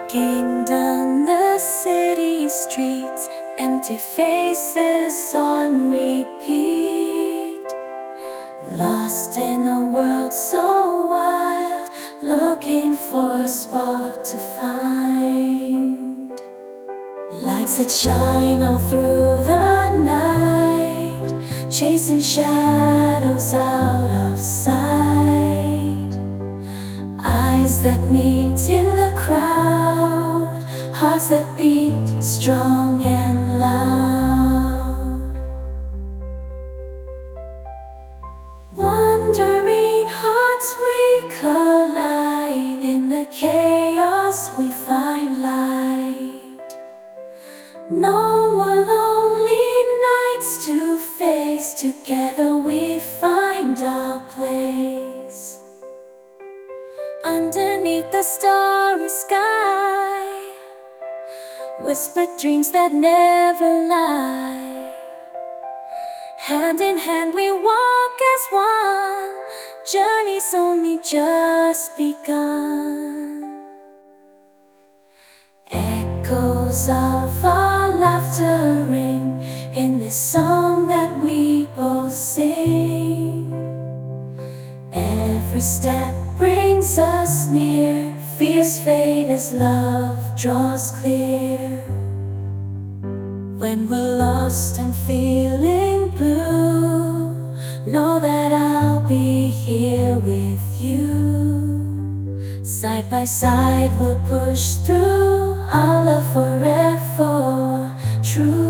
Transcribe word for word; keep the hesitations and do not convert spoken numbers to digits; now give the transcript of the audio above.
Walking down the city streets, empty faces on repeat. Lost in a world so wild, looking for a spot to find. Lights that shine all through the night, chasing shadows out of sight. Eyes that meet in the crowd, hearts that beat strong and loud. Wandering hearts we collide, in the chaos we find light. No more lonely nights to face, together we find our place. Underneath the starry sky, whispered dreams that never lie. Hand in hand we walk as one, journey's only just begun. Echoes of our laughter ring in this song that we both sing. Every step brings us near, fears fade as love draws clear. When we're lost and feeling blue, know that I'll be here with you. Side by side we'll push through, our love forever true.